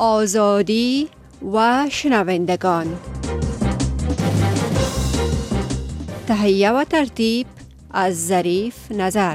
آزادی و شنوندگان. تهیه و ترتیب از ظریف نظر.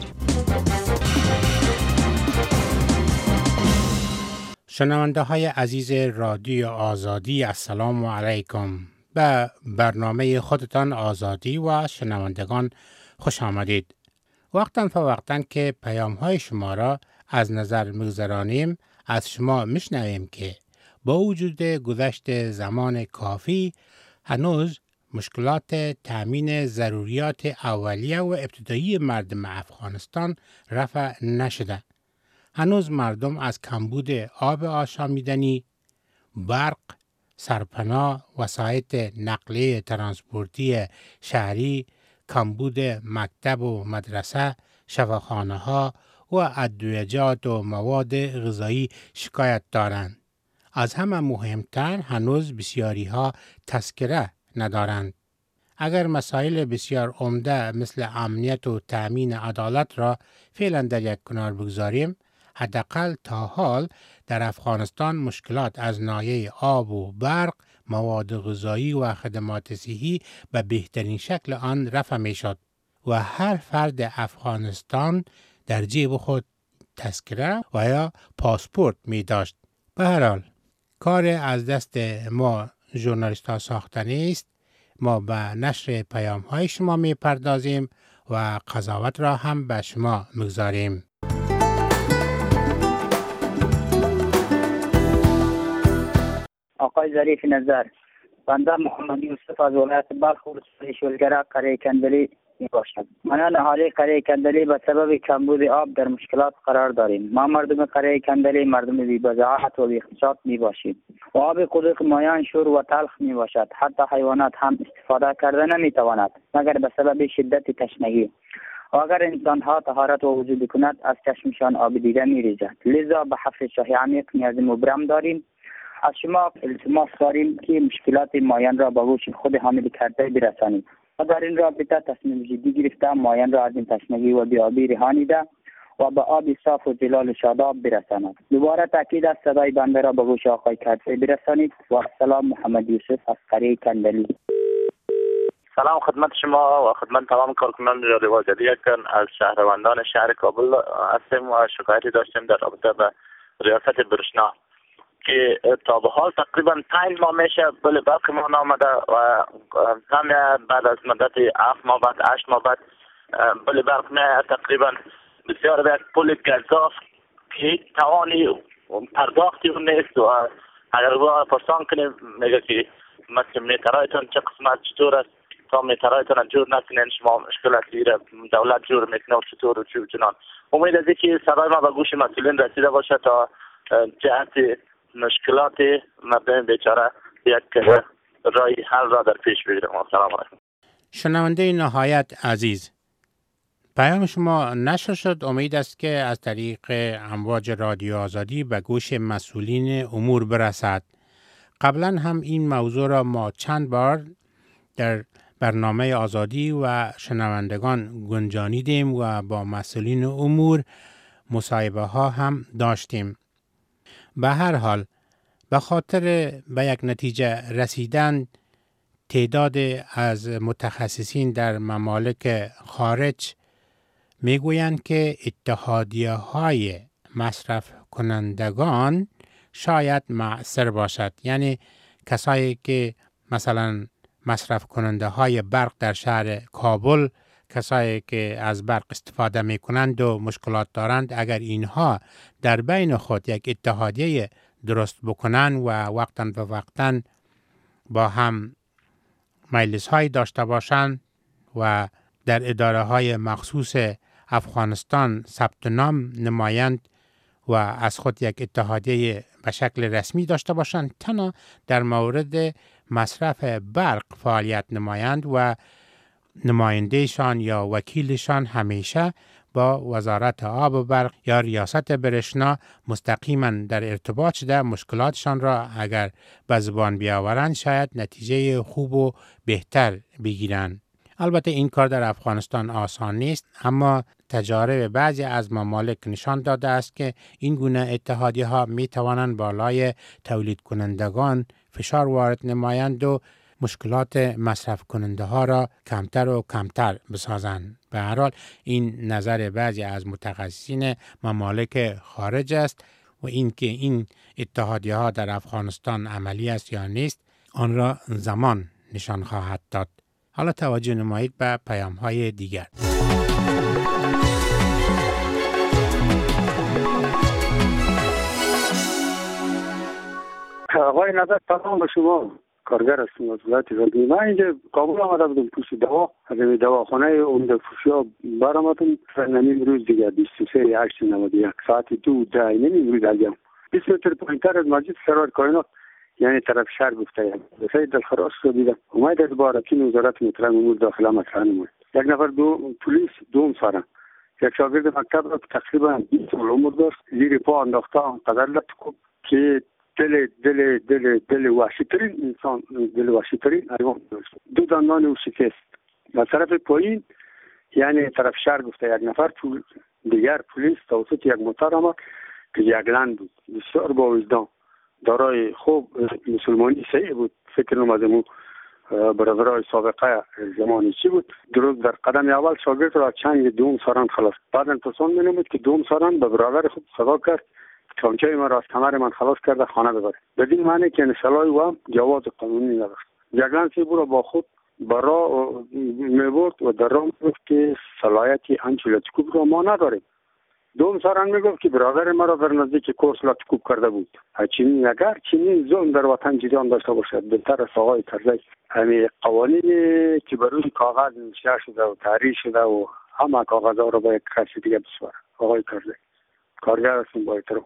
شنونده های عزیز رادیو آزادی، السلام علیکم. به برنامه خودتان آزادی و شنوندگان خوش آمدید. وقتاً فوقتاً که پیام های شما را از نظر میگذرانیم، از شما میشنویم که با وجود گذشت زمان کافی هنوز مشکلات تأمین ضروریات اولیه و ابتدایی مردم افغانستان رفع نشده. هنوز مردم از کمبود آب آشامیدنی، برق، سرپناه، وسایل نقلیه ترانسپورتی شهری، کمبود مکتب و مدرسه، شفاخانه ها و ادویجات و مواد غذایی شکایت دارند. از همه مهمتر هنوز بسیاری ها تذکره ندارند. اگر مسائل بسیار عمده مثل امنیت و تأمین عدالت را فعلا در یک کنار بگذاریم، حداقل تا حال در افغانستان مشکلات از ناحیه آب و برق، مواد غذایی و خدمات صحی به بهترین شکل آن رفع می شد و هر فرد افغانستان در جیب خود تذکره و یا پاسپورت می داشت. به هر حال کار از دست ما ژورنالیست ها ساخته نیست. ما به نشر پیام های شما می پردازیم و قضاوت را هم به شما میگذاریم. آقای ظریف نظر، بنده محمد یوسف از ولایت بلخ ولسوالی شولگره قریه کندلی می باشم. ما اهالی قریه کندلی به سبب کمبود آب در مشکلات قرار داریم. ما مردم قریه کندلی مردم بی بضاعت و بی اقتصاد می باشیم و آب قدوق مایان شور و تلخ می باشد. حتی حیوانات هم استفاده کرده نمی تواند مگر به سبب شدت تشنگی. و اگر انسان ها طهارت و وضو کند از چشمشان آب دیده می ریزد. لذا به حفر چاه عمیق نیاز مبرم داریم. از شما التماس داریم که مشکلات مایان را به گوش خود حامل کرده برسانید و در این رابطه تصمیم جدی گرفته مایان را از این تشنگی و بیابی رهانیده و به آب صاف و جلال شاداب برساند. دوباره تاکید از صدای بنده را به گوش آقای کرده برسانید و السلام. محمد یوسف از قریه کندلی. سلام خدمت شما و خدمت تمام کارکنان رادیو آزادی. از شهروندان شهر کابل هستیم و شکایتی داشتیم در رابطه با ریاست برشنا که تا به حال تقریبا 5 ماه میشه بل برق ما نامده و همه بعد از مدت 7 ماه بعد 8 ماه بعد بل برق نه. تقریبا بسیار به پول گذاف که توانی پرداختی اون نیست و اگر با پرسان کنیم میگه که مثل میترایتون چه قسمت چطور است تا میترایتون جور نکنین شما مشکلاتی را دولت جور میکنه و چطور و چنان. امید از که صدای ما به گوش مسئولین رسیده باشه تا جهت مشکلات مردم بیچاره یک رای حل را در پیش بگیریم. سلام علیکم. شنونده نهایت عزیز، پیام شما نشر شد. امید است که از طریق امواج رادیو آزادی به گوش مسئولین امور برسد. قبلا هم این موضوع را ما چند بار در برنامه آزادی و شنوندگان گنجانیدیم و با مسئولین امور مصاحبه ها هم داشتیم. به هر حال به خاطر به یک نتیجه رسیدن تعداد از متخصصین در ممالک خارج میگویند که اتحادیه های مصرف کنندگان شاید مؤثر باشد. یعنی کسایی که مثلا مصرف کننده های برق در شهر کابل، کسایی که از برق استفاده می کنند و مشکلات دارند، اگر اینها در بین خود یک اتحادیه درست بکنن و وقتاً به وقتاً با هم مجلس های داشته باشند و در اداره های مخصوص افغانستان ثبت نام نمایند و از خود یک اتحادیه به شکل رسمی داشته باشند، تنها در مورد مصرف برق فعالیت نمایند و نمایندهشان یا وکیلشان همیشه با وزارت آب و برق یا ریاست برشنا مستقیما در ارتباط شده مشکلاتشان را اگر به زبان بیاورند شاید نتیجه خوب و بهتر بگیرند. البته این کار در افغانستان آسان نیست، اما تجارب بعضی از ممالک نشان داده است که این گونه اتحادیه‌ها می توانند بالای تولید کنندگان فشار وارد نمایند و مشکلات مصرف کننده ها را کمتر و کمتر بسازند. به هر حال این نظر بعضی از متخصصین ممالک خارج است و اینکه این اتحادیه ها در افغانستان عملی است یا نیست آن را زمان نشان خواهد داد. حالا توجه نمایید به پیام های دیگر. آقای نظر سلام به شما. کارگر هستم از ولایت غزنی. من اینجا کابل آمده بودم پوش دوا، از این دواخانه عمده فروشی‌ها برآمدم. نیم روز دیگه 23/8/91 ساعت 2:10 نیم روز دیگه 20 متر پایین‌تر از مسجد سرور کائنات، یعنی طرف شهر گفته بسیار دلخراش شد دیدم. اومد از بارکین وزارت محترم امور داخله مطرح نمود. یک نفر پلیس دوم سارن، یک شاگرد مکتب را تقریبا 20 سال عمر داشت، زیر پا انداخته قدر لطکو که دل وحشی‌ترین انسان، دل وحشی‌ترین حیوان داشت. 2 دندان او شکست. از طرف پایین یعنی طرف شهر گفته یک نفر دیگر پلیس توسط یک موتور آمد که یک لند بود، بسیار با وجدان، دارای خوب مسلمانی صحیح بود. فکر نمی‌کنم برادرای سابقه زمانی چی بود. درست در قدم اول شاگرد را چنگ دوم ساران خلاص. بعد انتصان می‌نمود که دوم ساران به برادر خود صدا کرد چانچه من را از کمر من خلاص کرده خانه ببره. بدین معنی که سلاح و هم جواز قانونی نداشت. جگلان سی برو با خود برا میبرد و در راه میگفت که صلاحیتی انچه لطکوب را ما نداریم. دوم ساران میگفت که برادر مرا در نزدیک کورس لطکوب کرده بود. چنین اگر چنین ظلم در وطن جریان داشته باشد، بهتر است آقای کرزی همین قوانینی که بر روی کاغذ نوشته شده و تحریر شده و همه کاغذها را با یک کسی دیگه بسپاره. آقای کرزی کارگر هستیم با احترام.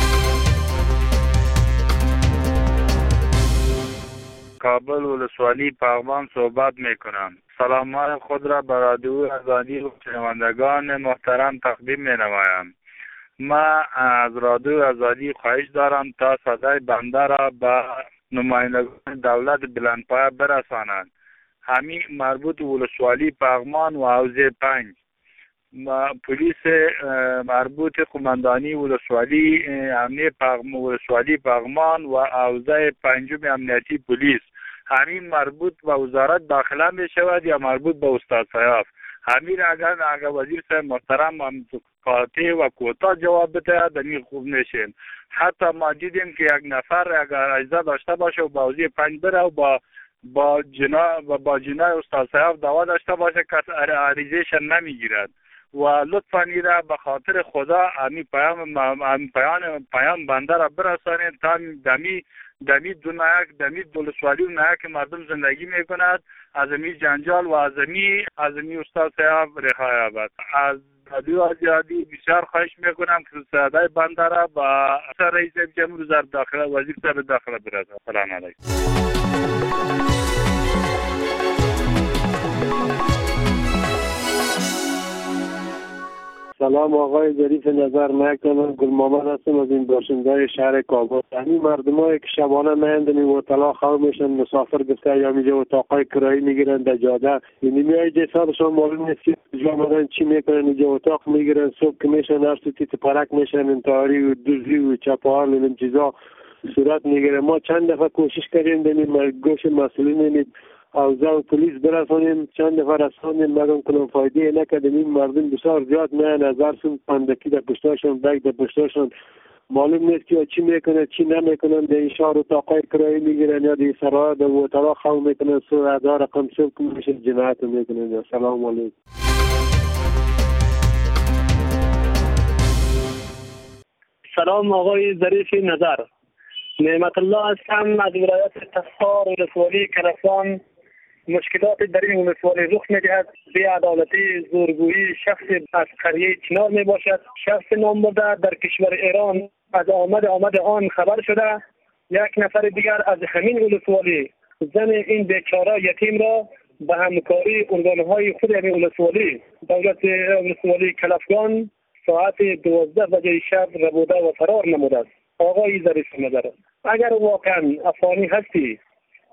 کابل ولسوالی پغمان صحبت میکنم. سلامات خود را به رادیو آزادی و شنوندگان محترم تقدیم می نمایم. ما از رادیو آزادی خواهش دارم تا صدای بنده را به نمایندگان دولت بلندپایه برسانند. همین مربوط ولسوالی پغمان و حوزه 5 پلیس مربوط قماندانی ولسوالی امنیه ولسوالی پغمان و حوزه 5 امنیتی پلیس، همین مربوط به وزارت داخله می شود یا مربوط به استاد صاحب. همین اگر وزیر صاحب محترم قاطع و کوتاه جواب بده دنی خوب نشین. حتی ما دیدیم که یک نفر اگر اجازه داشته باشه و به حوزه 5 بره و با جنای استاد صاحب دعوا داشته باشه کس عریضه‌اش نمیگیرد و لطفاً ایره به خاطر خدا همین پیام بنده را برسانید تا دمی ولسوالی و نهک که مردم زندگی میکند از این جنجال و از این استاد صاحب رهایی یابد. از رادیو آزادی بسیار خواهش میکنم که صدای بنده را با رئیس جمهور وزارت داخله وزیر صاحب داخله برساند. سلام علیکم. سلام آقای ظریف نظر، من گل محمد هستم از این باشنده شهر کابل. همین مردمایی که شبانه میاندن و طلا خواه میشن مسافر گفته یا میجه اتاقای کرایی میگیرن در جاده، یعنی میای حسابشون معلوم نیست که کجا آمدن چی میکنن، اینجا اتاق میگیرن صبح که میشن هر سوتی پرک میشن انتحاری و دزدی و چپاهان و این چیزا صورت میگیره. ما چند دفعه کوشش کردیم دنیم گوش مسئولین اوضاع و پلیس برسانیم، چند دفعه رساندیم مگم کنم فایده نکردیم. این مردم بسیار زیاد میان از هرسون پندکی در پشتاشون بگ در پشتاشون معلوم نیست که چی میکنه چی نمیکنن. در این شهر اتاقای کرایی میگیرن یا در سرای در وطلا خواه میکنن سو ادا رقم صبح که میشه جنایت میکنن. سلام علیکم. سلام آقای ظریف نظر، نعمت الله هستم از ولایت تخار ولسوالی کلفان. مشکلات در این ولسوالی رخ می‌دهد، بی‌عدالتی، زورگویی، شخص از قریه چنار میباشد، شخص نام برده در کشور ایران از آمد آن خبر شده. یک نفر دیگر از همین ولسوالی زن این بیچاره یتیم را به همکاری ارگان‌های خود همین ولسوالی دولت ولسوالی کلفگان ساعت 12 بجه شب ربوده و فرار نموده است. آقای ظریف نظر، اگر واقعا افغانی هستی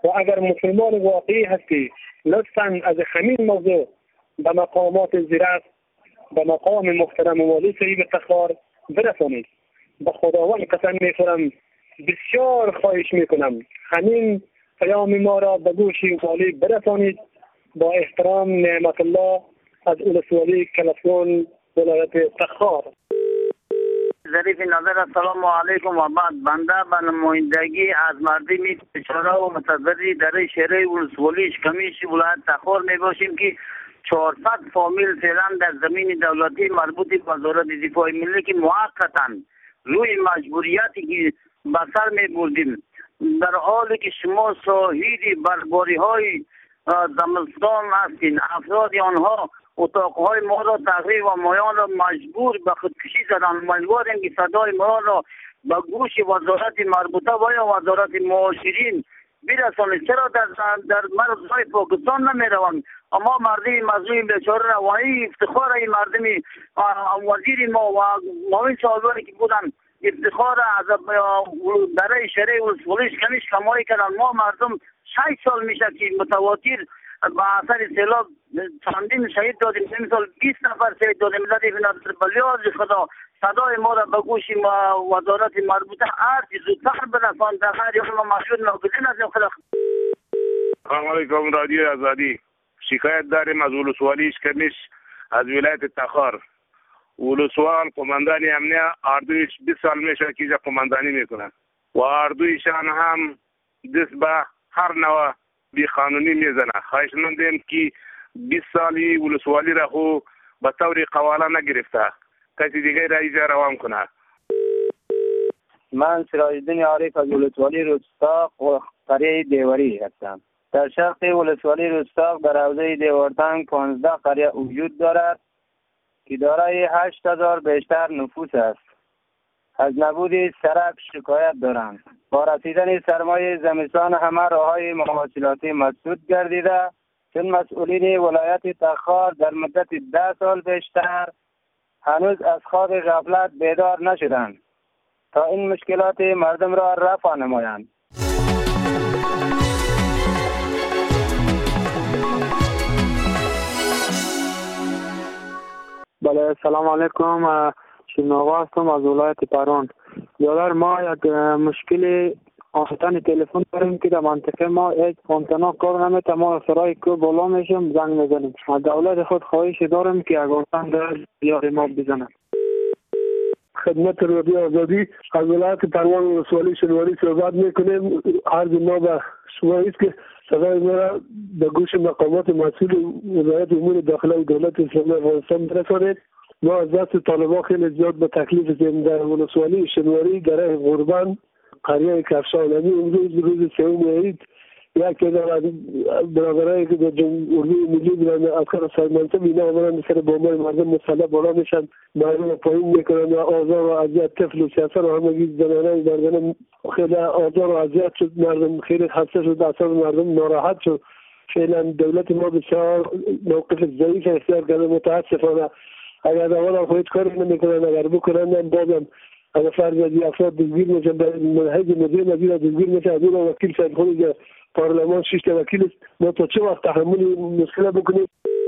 و اگر مسلمان واقعی هستی لطفاً از همین موضوع به مقامات زیرک، به مقام محترم والی صاحب تخار برسانید. به خداوند قسم میخورم بسیار خواهش میکنم همین پیام ما را به گوش والی برسانید. با احترام، نعمت الله از ولسوالی کلفگان ولایت تخار. ظریف نظر السلام علیکم و بعد بنده به نمایندگی از مردمی بیچاره و متضرر در شهر ولسوالی کمیش ولایت تخار می باشیم که 400 فامیل فعلا در زمین دولتی مربوط به وزارت دفاع ملی که موقتا روی مجبوریتی که به سر می بردیم در حالی که شما شاهد برباری های زمستان هستین، افراد آنها اتاقهای ما را تخریب و مایان را مجبور به خودکشی زدن. امیدواریم که صدای ما را به گوش وزارت مربوطه و یا وزارت معاشرین برسانید. چرا در مرزهای پاکستان نمی روند اما مردم مظلوم بیچاره را و این افتخار این مردمی وزیر ما و معاون صاحبانی که بودن افتخار از برای شهر ولسوالی کمیش کمایی کردن. ما مردم 6 سال میشه که متواتر با اثر سیلاب چندین شهید دادیم، مثال 20 نفر شهید دادیم. بلیاز خدا صدای ما را به گوش وزارت مربوطه هر چیز زودتر برسان در هر یوم مشهود ناگزین از خدا. سلام علیکم رادیو آزادی. شکایت داریم از ولسوالی کمیش از ولایت تخار. ولسوال قماندان امنیه اردویش 20 سال میشه که قماندانی میکنن و اردویشان هم دست به هر نوع بی قانونی میزنه. خواهش مندیم که 20 سالی ولسوالی را خو به طور قواله نگرفته، کسی دیگه را ایجا روان کنه. من سراج الدین عارف از ولسوالی روستاق و قریه دیواری هستم. در شرق ولسوالی روستاق در حوزه دیوارتنگ 15 قریه وجود دارد که دارای 8000 بیشتر نفوس است. از نبود سرک شکایت دارند. با رسیدن سرمای زمستان همه راههای مواصلاتی مسدود گردیده، چون مسئولین ولایت تخار در مدت 10 سال بیشتر هنوز از خواب غفلت بیدار نشدند تا این مشکلات مردم را رفع نمایند. بله، سلام علیکم. شنوا هستم از ولایت پروان. برادر ما یک مشکل آنتن تلفن داریم که در منطقه ما هیچ آنتنا کار نمیکنه. ما سرای کو بالا میشیم زنگ میزنیم. از دولت خود خواهش داریم که یک آنتن در بیار ما بزنه. خدمت رادیو آزادی از ولایت پروان ولسوالی شنواری صحبت میکنیم. عرض ما به شما است که صدای ما را به گوش مقامات مسئول وزارت امور داخله و دولت اسلامی افغانستان برسانید. ما از دست طالبان خیلی زیاد به تکلیف زدیم در ولسوالی شنواری در غربان قریه کفشان. امروز روز سوم عید یک از برادرایی که در اردوی ملی بودن افکار سرمنصب اینا آمدن سر بامبای مردم مسلح بالا میشن، مردم پایین میکنن و آزار و اذیت طفل و سیاست و همگی زنانه مردم خیلی آزار و اذیت شد. مردم خیلی خسته شد، اصلا مردم ناراحت شد. فعلا دولت ما بسیار موقف ضعیف اختیار کرده. متاسفانه اگر دولت خود کاری نمیکنن، اگر بکنن بازم اگر فرض از افراد دزگیر میشن، به منهج مدیر وزیر دزگیر میشن. از اون وکیل صاحب خود پارلمان 6 وکیل است. ما تا چه وقت تحمل مشکل بکنیم؟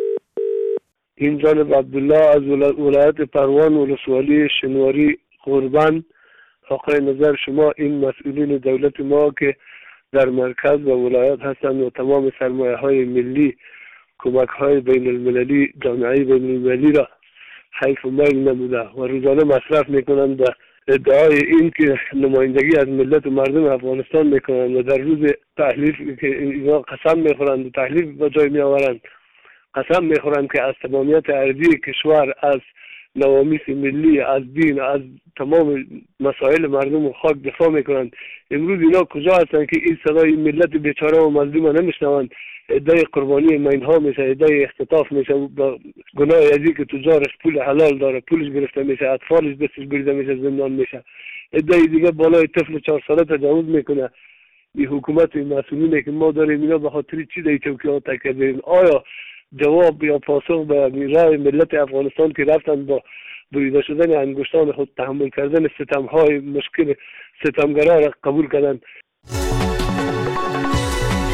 این جانب عبدالله از ولایت پروان ولسوالی شنواری قربان. آقای نظر شما این مسئولین دولت ما که در مرکز و ولایت هستند و تمام سرمایه های ملی، کمک های بین المللی، جامعه بین المللی را حیف و میل نموده و روزانه مصرف میکنند به ادعای این که نمایندگی از ملت و مردم افغانستان میکنند و در روز تحلیف که اینا قسم میخورند و تحلیف به جای میآورند، قسم میخورند که از تمامیت ارضی کشور، از نوامیس ملی، از دین، از تمام مسائل مردم و خاک دفاع میکنند. امروز اینا کجا هستند که این صدای ملت بیچاره و مظلوم نمیشنوند؟ ادعای قربانی مینها میشه، ادعای اختطاف میشه، با گناه ازی که تجارش پول حلال داره پولش گرفته میشه، اطفالش دستش بریده میشه، زندان میشه. ادعای دیگه بالای طفل 4 ساله تجاوز میکنه. این حکومت و این مسئولینه که ما داریم اینا به خاطر چی در چوکی ها تکیه داریم؟ آیا جواب یا پاسخ به رای ملت افغانستان که رفتن با بریده شدن انگشتان خود تحمل کردن ستمهای مشکل ستمگرا را قبول کردن؟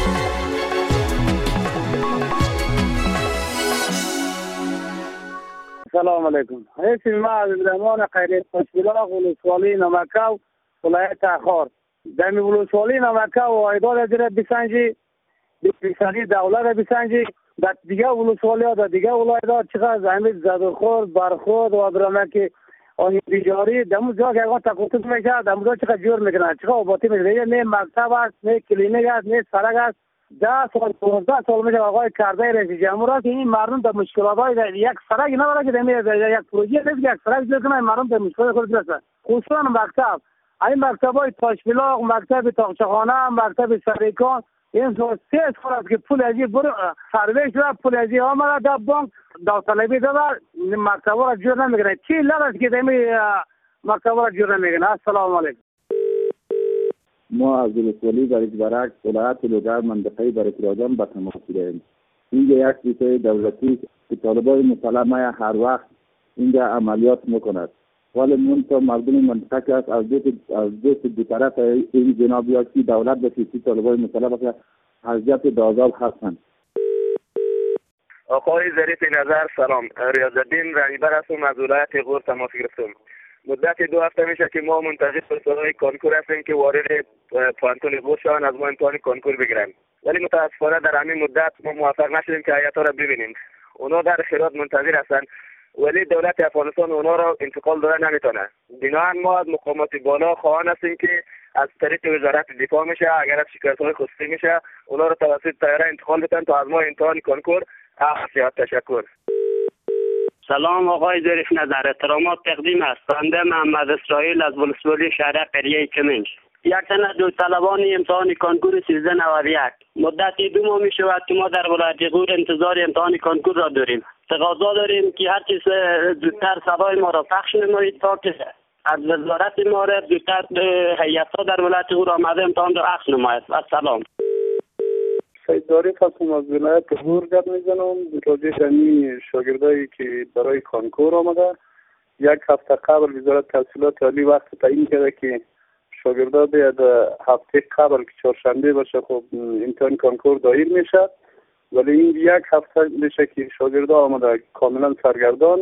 سلام علیکم. اسم ما عبدالرحمن خیریت خوشبلاغ ولسوالی نمکاو ولایت اخار. در ولسوالی نمکاو ایداد زیر بسنجی بسنجی دولت بسنجی در دیگه ولسوالی ها در دیگه ولایت چقدر زمین زدخور برخورد و برامک آن بیجاری دمو جا که اگه تقاطع میشه دمو جا چقدر جور میکنن چقدر آباتی میشه نه مکتب است نه کلینیک است نه سرک است 10 سال 15 سال میشه آقای کرده رئیس جمهور که این مردم در مشکلات های یک سرک نداره که دمی یک پروژه نیست یک سرک جور کنه مردم در مشکلات خود برسه خصوصا مکتب این مکتب های تاشبلاغ مکتب تاقچخانه مکتب سریکان این 3 سال است که پول ازی برو سرویس را پول ازی آمده در بانک داوطلبی داره مکتب را جور نمیکنه چی لازم که دمی مکتب را جور نمیکنه. السلام علیکم. ما از ولسوالی برک ولایت لوگر منطقه برکراجان به تماس داریم. اینجا یک ویزای دولتی که طالبان مسلح هر وقت اینجا عملیات میکند ولی منتها مردم منطقه که از دو طرف این جنابیاتی دولت بسیسی طالبان مسلح بسیار حضرت دازاب هستند. آقای ظریف نظر سلام. ریاض‌الدین رهبر هستم از ولایت غور تماس گرفتم. مدت 2 هفته میشه که ما منتظر پرسنل کنکور هستیم که وارد پانتون غور شوند از ما امتحان کنکور بگیرن ولی متاسفانه در همین مدت ما موفق نشدیم که هیئت‌ها را ببینیم. اونا در خیرات منتظر هستند ولی دولت افغانستان اونا را انتقال داده نمیتونه. بنابراین ما از مقامات بالا خواهان هستیم که از طریق وزارت دفاع میشه اگر از شکایت‌های خصوصی میشه اونا را توسط طیاره انتقال بدن تا از ما امتحان کنکور احسیات. تشکر. سلام آقای ظریف نظر احترامات تقدیم است. بنده محمد اسرائیل از ولسوالی شهر قریه کمنج. یک تن داوطلبان امتحان کنکور 1391 مدت 2 ماه می شود که ما در ولایت غور انتظار امتحان کنکور را داریم. تقاضا داریم که هر چیز زودتر صدای ما را پخش نمایید تا که از وزارت معارف زودتر هیئت‌ها در ولایت غور آمده امتحان را اخذ نماید. السلام. سید ظریف هستم از ولایت غور گپ میزنم راجع به این شاگردایی که برای کنکور آمده. 1 هفته قبل وزارت تحصیلات عالی وقت تعیین کرده که شاگردا باید هفته قبل که چهارشنبه باشه خب امتحان کنکور دایر میشه ولی این 1 هفته میشه که شاگردا آمده کاملا سرگردان.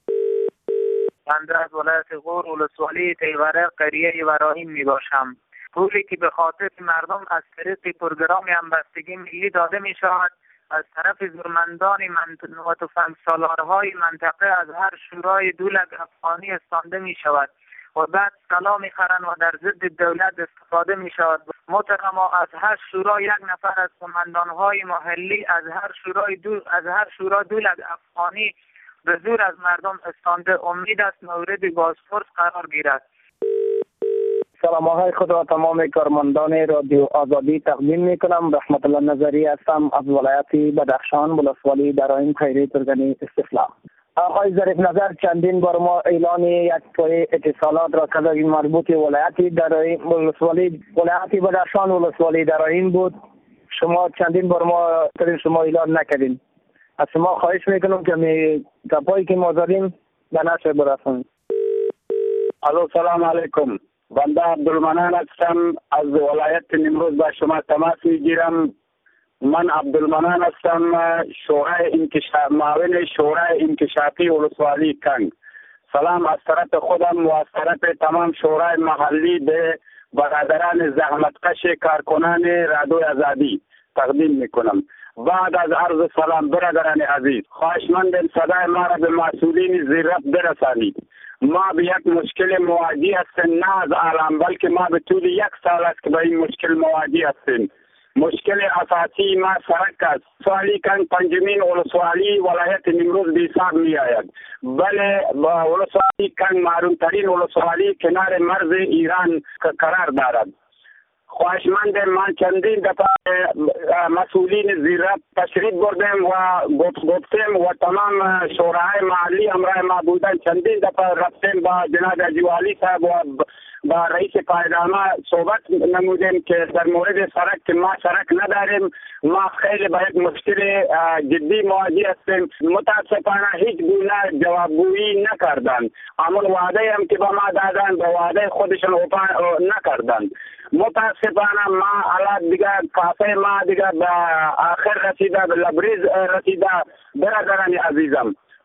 بنده از ولایت غور ولسوالی تیوره قریه ابراهیم می باشم. پولی که به خاطر مردم از طریق پروگرام همبستگی ملی داده می شود از طرف زورمندان و تفنگسالارهای منطقه از هر شورای 2 لک افغانی استانده می شود و بعد سلا می خرند و در ضد دولت استفاده می شود. محترما از هر شورا 1 نفر از قماندانهای محلی از هر شورا 2 لک افغانی به زور از مردم استانده. امید است مورد بازپرس قرار گیرد. سلام های خود را تمام کارمندان رادیو آزادی تقدیم می کنم. رحمت الله نظری هستم از ولایت بدخشان ولسوالی درائم خیری ترگنی استفلا. آقای ظریف نظر چندین بار ما اعلان یک پای اتصالات را کردیم مربوط ولایت درائم ولسوالی ولایت بدخشان ولسوالی درائم بود. شما چندین بار ما شما اعلان نکردین. از شما خواهش میکنم که گپایی که ما داریم به نشر برسونید. الو سلام علیکم. بنده عبدالمنان هستم از ولایت نیمروز با شما تماس میگیرم. من عبدالمنان هستم معاون شورای انکشافی ولسوالی کنگ. سلام از طرف خودم و از طرف تمام شورای محلی به برادران زحمتکش کارکنان رادیو آزادی تقدیم میکنم. بعد از عرض سلام برادران عزیز خواهشمندم صدای ما را به مسئولین زیرت برسانید. ما به یک مشکل مواجه هستیم نه از عالم بلکه ما به طول 1 سال است که به این مشکل مواجه هستیم. مشکل اساسی ما سرک است. سوالی کن پنجمین ولسوالی ولایت نیمروز به حساب می آید. بله ولسوالی کن معروفترین ولسوالی کنار مرز ایران قرار دارد. خواهشمند من چندین دفعه مسئولین زیرت تشریف بردیم و گفتیم و تمام شورای محلی همراه ما بودن. چندین دفعه رفتیم با جناب جوالی صاحب و با رئیس پایدامه صحبت نمودیم که در مورد سرک که ما سرک نداریم ما خیلی با یک مشکل جدی مواجه هستیم. متاسفانه هیچ گونه جوابگویی نکردند. همون وعده هم که با ما دادن به وعده خودشون وفا نکردند. متاسفانه ما حالا دیگه کافه ما دیگه به آخر رسیده به لبریز رسیده. برادران عزیزم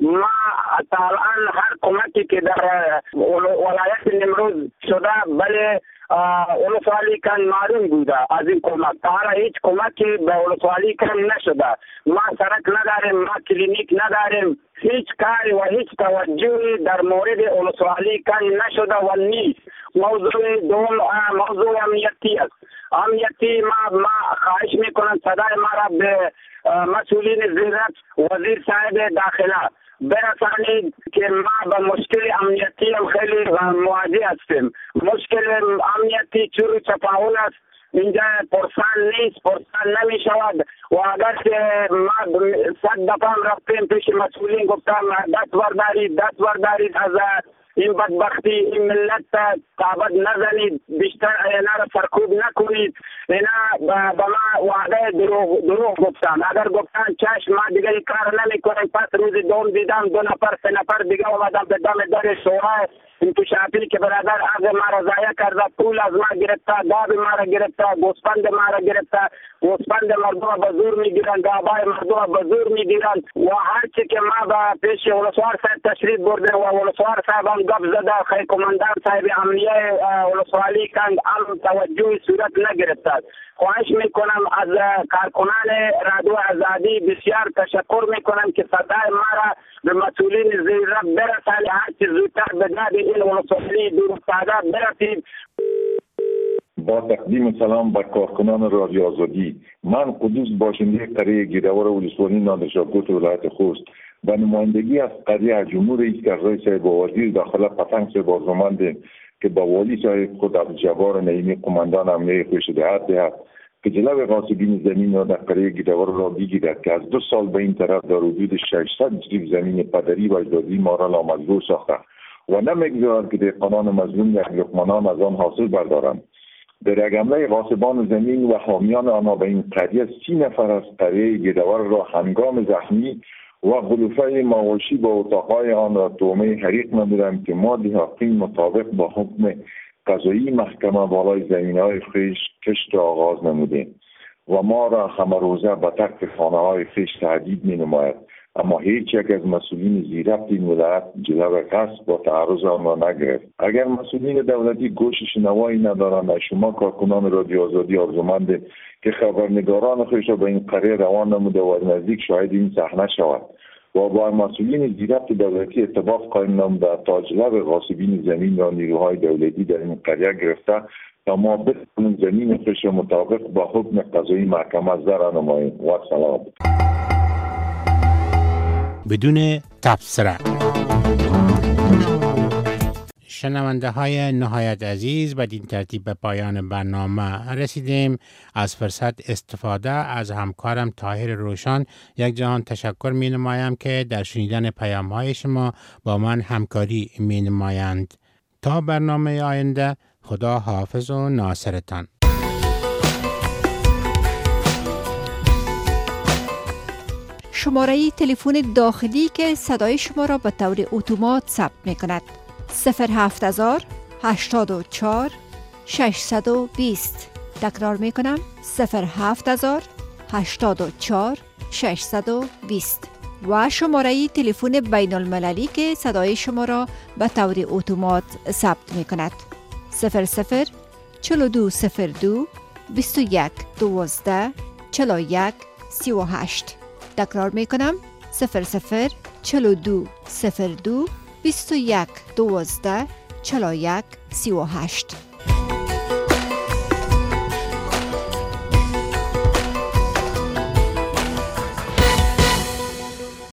ما تا الان هر کمکی که در ولایت نمروز شده بله ولسوالی کن معلوم بوده از این کمک. تا حالا هیچ کمکی به ولسوالی کن نشده. ما سرک نداریم، ما کلینیک نداریم، هیچ کاری و هیچ توجهی در مورد ولسوالی کن نشده و نیست. موضوع دوم موضوع امنیتی است. امنیتی ما خواهش میکنم صدای ما را به مسئولین زیرت وزیر صاحب داخله برسانید که ما به مشکل امنیتی هم خیلی مواجه هستیم. مشکل امنیتی چور چپاول است. اینجا پرسان نیست، پرسان نمی شود و اگر که ما 100 دفعه رفتیم پیش مسئولین گفتم دست بردارید از این بدبختی این ملت تابت نزنید، بیشتر اینا را سرکوب نکنید. اینا با ما وعده دروغ گفتن. اگر گفتن چشم ما دیگه این کار نمی کنیم، پس روز دوم دیدم 2 نفر 3 نفر دیگه اومدم به دم در شورای انکشافی که برادر آغ ما را ضایع کرده، پول از ما گرفته، گاب ما را گرفته، گوسفند ما را گرفته، گوسفند مردم به زور میگیرن، گابای مردم به زور میگیرن و هرچی که ما به پیش ولسوار صاحب تشریف برده و ولسوار صاحب هم گپ زده، خیلی کماندان صاحب امنیه ولسوالی کند هم توجه صورت نگرفته. خواهش میکنم از کارکنان رادیو آزادی بسیار تشکر میکنم که صدای ما را به مسئولین زیرت برسانید، هرچی زودتر به داد این ولسوالی دور افتاده برسید. با تقدیم سلام بر کارکنان رادیو آزادی، من قدوس باشنده قریه گیدوار ولسوالی نادرشاهکوت ولایت خوست به نمایندگی از قریه جمهور رئیس کرزی صاحب و وزیر داخله پتنگ صاحب آرزومند که با والی صاحب خود عبدالجبار نعیمی قماندان امنیه خوش دهد که جلو غاصبین زمین را در قریه گیدوار را بگیرد که از 2 سال به این طرف در حدود 600 جریب زمین پدری و اجدادی ما را نامجبور ساخته و نمیگذارد که دهقانان مظلوم یک لقمه از آن حاصل بردارند. در یک حمله غاصبان زمین و حامیان آنها به این قریه 30 نفر از قریه گیدوار را هنگام زخمی و غلوفه مواشی با اتاقهای آن را تهمه حریق نمودند که ما حقین مطابق با حکم قضایی محکمه بالای زمینهای خویش کشت آغاز نمودیم و ما را همه روزه به ترک خانه‌های خویش تهدید می‌نماید، اما هیچ یک از مسئولین زیربط این ولایت جلو قصد با تعرض آن را نگرفت. اگر مسئولین دولتی گوش شنوایی ندارند، شما کارکنان رادیو آزادی آرزومند که خبرنگاران خویش را به این قریه روان نموده و نزدیک شاهد این صحنه شود و با مسئولین زیربط دولتی اتفاق قائم نموده تا جلو غاصبین زمین را نیروهای دولتی در این قریه گرفته تا ما بتوانیم زمین خویش را مطابق با حکم قضایی محکمه زرع نماییم. و سلام. بدون تبصره. شنونده های نهایت عزیز، بدین ترتیب به پایان برنامه رسیدیم. از فرصت استفاده از همکارم طاهر روشن یک جهان تشکر می نمایم که در شنیدن پیام های شما با من همکاری می نمایند. تا برنامه آینده، خدا حافظ و ناصرتان. شماره تلفن داخلی که صدای شما را به طور اتومات ثبت می کند 07000 84 620. تکرار می کنم 07000 84 620 و شماره تلفن بین المللی که صدای شما را به طور اتومات ثبت می کند 00 4202 21 12 41 38. تکرار می کنم 00 4202 21 12 41 38.